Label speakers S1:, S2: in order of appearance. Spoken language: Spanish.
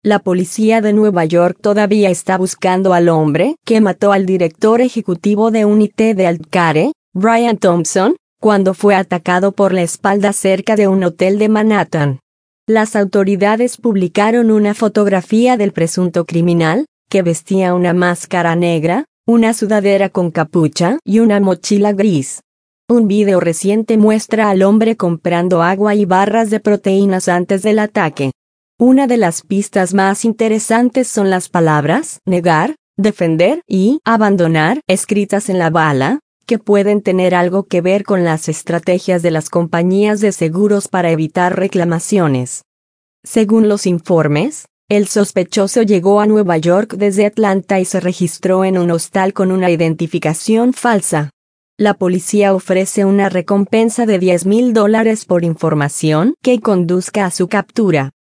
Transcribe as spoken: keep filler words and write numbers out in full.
S1: La policía de Nueva York todavía está buscando al hombre que mató al director ejecutivo de Unité de Healthcare, Brian Thompson, cuando fue atacado por la espalda cerca de un hotel de Manhattan. Las autoridades publicaron una fotografía del presunto criminal, que vestía una máscara negra, una sudadera con capucha y una mochila gris. Un video reciente muestra al hombre comprando agua y barras de proteínas antes del ataque. Una de las pistas más interesantes son las palabras negar, defender y abandonar escritas en la bala, que pueden tener algo que ver con las estrategias de las compañías de seguros para evitar reclamaciones. Según los informes, el sospechoso llegó a Nueva York desde Atlanta y se registró en un hostal con una identificación falsa. La policía ofrece una recompensa de diez mil dólares por información que conduzca a su captura.